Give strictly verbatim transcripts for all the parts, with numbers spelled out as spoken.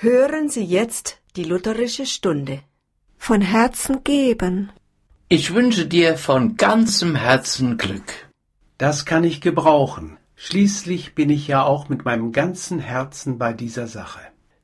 Hören Sie jetzt die lutherische Stunde. Von Herzen geben. Ich wünsche dir von ganzem Herzen Glück. Das kann ich gebrauchen. Schließlich bin ich ja auch mit meinem ganzen Herzen bei dieser Sache.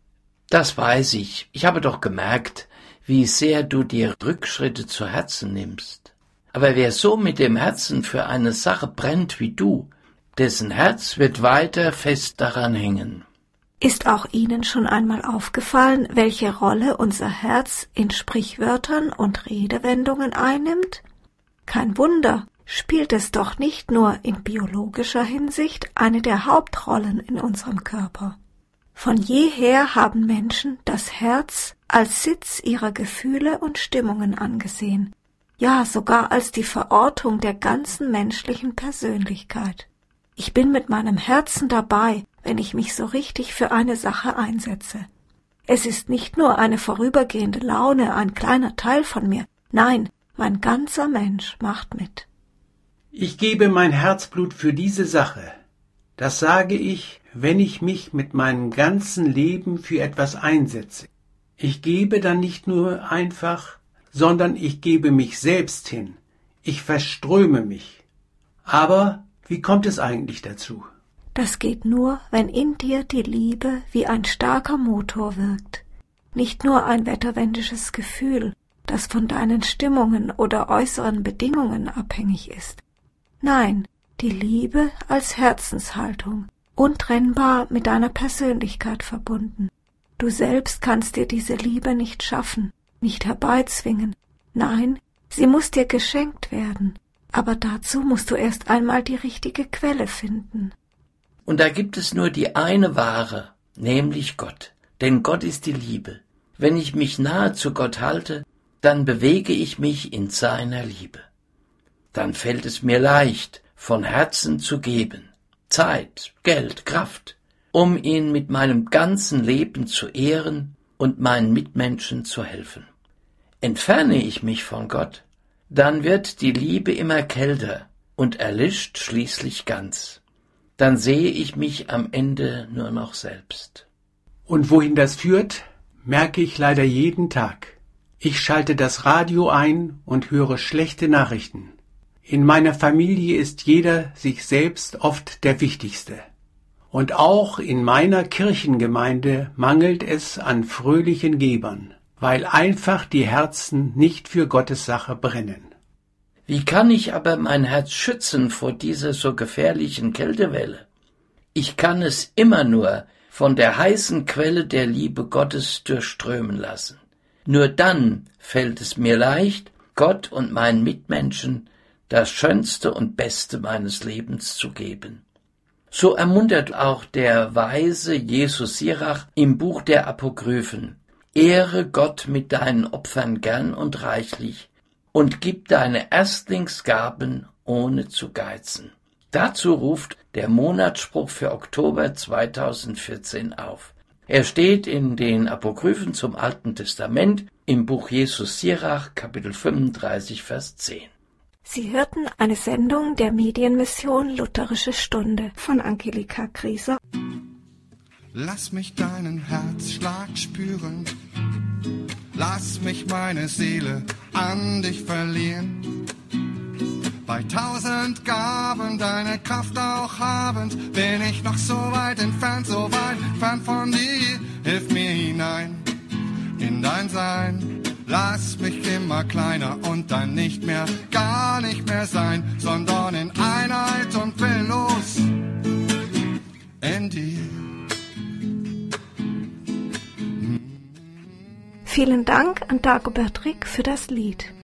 Das weiß ich. Ich habe doch gemerkt, wie sehr du dir Rückschritte zu Herzen nimmst. Aber wer so mit dem Herzen für eine Sache brennt wie du, dessen Herz wird weiter fest daran hängen. Ist auch Ihnen schon einmal aufgefallen, welche Rolle unser Herz in Sprichwörtern und Redewendungen einnimmt? Kein Wunder, spielt es doch nicht nur in biologischer Hinsicht eine der Hauptrollen in unserem Körper. Von jeher haben Menschen das Herz als Sitz ihrer Gefühle und Stimmungen angesehen, ja sogar als die Verortung der ganzen menschlichen Persönlichkeit. Ich bin mit meinem Herzen dabei, wenn ich mich so richtig für eine Sache einsetze. Es ist nicht nur eine vorübergehende Laune, ein kleiner Teil von mir, nein, mein ganzer Mensch macht mit. Ich gebe mein Herzblut für diese Sache. Das sage ich, wenn ich mich mit meinem ganzen Leben für etwas einsetze. Ich gebe dann nicht nur einfach, sondern ich gebe mich selbst hin. Ich verströme mich. Aber wie kommt es eigentlich dazu? Das geht nur, wenn in dir die Liebe wie ein starker Motor wirkt. Nicht nur ein wetterwendisches Gefühl, das von deinen Stimmungen oder äußeren Bedingungen abhängig ist. Nein, die Liebe als Herzenshaltung, untrennbar mit deiner Persönlichkeit verbunden. Du selbst kannst dir diese Liebe nicht schaffen, nicht herbeizwingen. Nein, sie muss dir geschenkt werden. Aber dazu musst du erst einmal die richtige Quelle finden. Und da gibt es nur die eine wahre, nämlich Gott. Denn Gott ist die Liebe. Wenn ich mich nahe zu Gott halte, dann bewege ich mich in seiner Liebe. Dann fällt es mir leicht, von Herzen zu geben, Zeit, Geld, Kraft, um ihn mit meinem ganzen Leben zu ehren und meinen Mitmenschen zu helfen. Entferne ich mich von Gott, dann wird die Liebe immer kälter und erlischt schließlich ganz. Dann sehe ich mich am Ende nur noch selbst. Und wohin das führt, merke ich leider jeden Tag. Ich schalte das Radio ein und höre schlechte Nachrichten. In meiner Familie ist jeder sich selbst oft der Wichtigste. Und auch in meiner Kirchengemeinde mangelt es an fröhlichen Gebern, weil einfach die Herzen nicht für Gottes Sache brennen. Wie kann ich aber mein Herz schützen vor dieser so gefährlichen Kältewelle? Ich kann es immer nur von der heißen Quelle der Liebe Gottes durchströmen lassen. Nur dann fällt es mir leicht, Gott und meinen Mitmenschen das Schönste und Beste meines Lebens zu geben. So ermuntert auch der weise Jesus Sirach im Buch der Apokryphen: Ehre Gott mit deinen Opfern gern und reichlich und gib deine Erstlingsgaben ohne zu geizen. Dazu ruft der Monatsspruch für Oktober zweitausendvierzehn auf. Er steht in den Apokryphen zum Alten Testament im Buch Jesus Sirach, Kapitel fünfunddreißig, Vers zehn. Sie hörten eine Sendung der Medienmission Lutherische Stunde von Angelika Grieser. Lass mich deinen Herzschlag spüren, lass mich meine Seele an dich verlieren. Bei tausend Gaben deine Kraft auch habend, bin ich noch so weit entfernt, so weit entfernt von dir. Hilf mir hinein in dein Sein. Lass mich immer kleiner und dann nicht mehr, gar nicht mehr sein, sondern in Einheit und willenlos in dir. Vielen Dank an Dagobert Rick für das Lied.